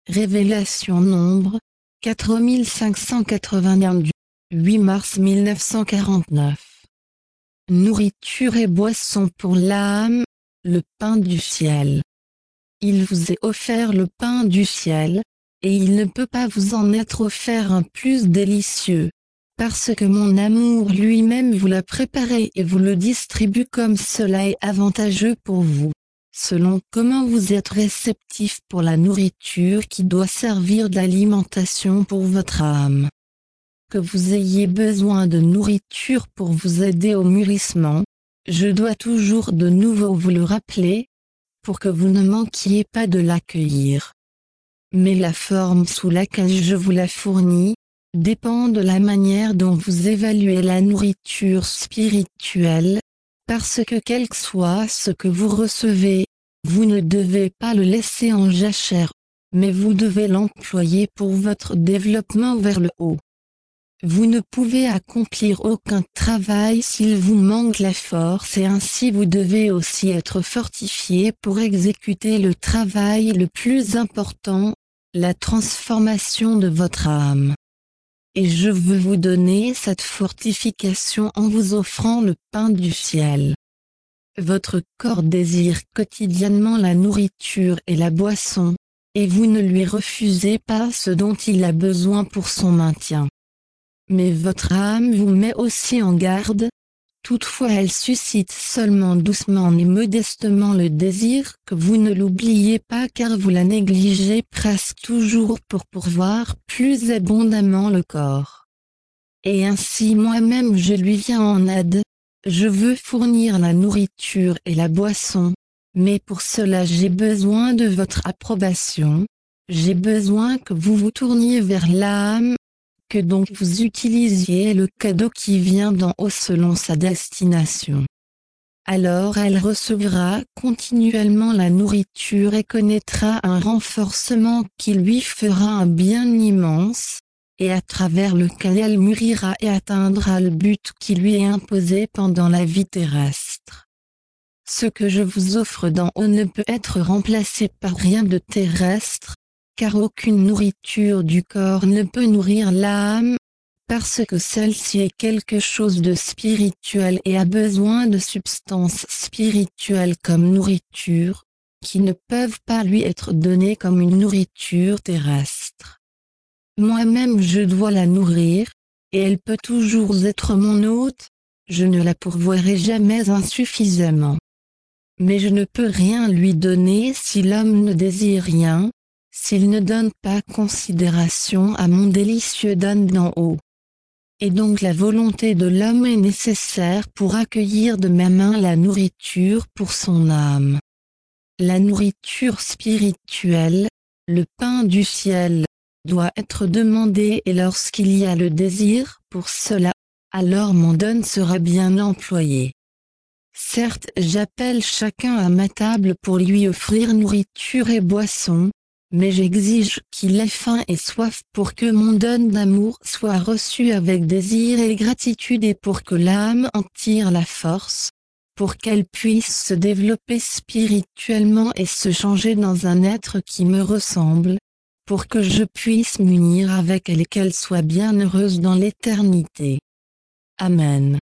Révélation Nombre, 4581 du 8 mars 1949. Nourriture et boisson pour l'âme, le pain du ciel. Il vous est offert le pain du ciel, et il ne peut pas vous en être offert un plus délicieux, parce que mon amour lui-même vous l'a préparé et vous le distribue comme cela est avantageux pour vous, selon comment vous êtes réceptif pour la nourriture qui doit servir d'alimentation pour votre âme. Que vous ayez besoin de nourriture pour vous aider au mûrissement, je dois toujours de nouveau vous le rappeler, pour que vous ne manquiez pas de l'accueillir. Mais la forme sous laquelle je vous la fournis, dépend de la manière dont vous évaluez la nourriture spirituelle, parce que quel que soit ce que vous recevez, vous ne devez pas le laisser en jachère, mais vous devez l'employer pour votre développement vers le haut. Vous ne pouvez accomplir aucun travail s'il vous manque la force et ainsi vous devez aussi être fortifié pour exécuter le travail le plus important, la transformation de votre âme. Et je veux vous donner cette fortification en vous offrant le pain du ciel. Votre corps désire quotidiennement la nourriture et la boisson, et vous ne lui refusez pas ce dont il a besoin pour son maintien. Mais votre âme vous met aussi en garde, toutefois elle suscite seulement doucement et modestement le désir que vous ne l'oubliez pas car vous la négligez presque toujours pour pourvoir plus abondamment le corps. Et ainsi moi-même je lui viens en aide, je veux fournir la nourriture et la boisson, mais pour cela j'ai besoin de votre approbation, j'ai besoin que vous vous tourniez vers l'âme, que donc vous utilisiez le cadeau qui vient d'en haut selon sa destination. Alors elle recevra continuellement la nourriture et connaîtra un renforcement qui lui fera un bien immense, et à travers lequel elle mûrira et atteindra le but qui lui est imposé pendant la vie terrestre. Ce que je vous offre d'en haut ne peut être remplacé par rien de terrestre, car aucune nourriture du corps ne peut nourrir l'âme, parce que celle-ci est quelque chose de spirituel et a besoin de substances spirituelles comme nourriture, qui ne peuvent pas lui être données comme une nourriture terrestre. Moi-même je dois la nourrir, et elle peut toujours être mon hôte, je ne la pourvoirai jamais insuffisamment. Mais je ne peux rien lui donner si l'homme ne désire rien, s'il ne donne pas considération à mon délicieux don d'en haut. Et donc la volonté de l'homme est nécessaire pour accueillir de ma main la nourriture pour son âme. La nourriture spirituelle, le pain du ciel, doit être demandée et lorsqu'il y a le désir pour cela, alors mon don sera bien employé. Certes, j'appelle chacun à ma table pour lui offrir nourriture et boisson, mais j'exige qu'il ait faim et soif pour que mon don d'amour soit reçu avec désir et gratitude et pour que l'âme en tire la force, pour qu'elle puisse se développer spirituellement et se changer dans un être qui me ressemble, pour que je puisse m'unir avec elle et qu'elle soit bien heureuse dans l'éternité. Amen.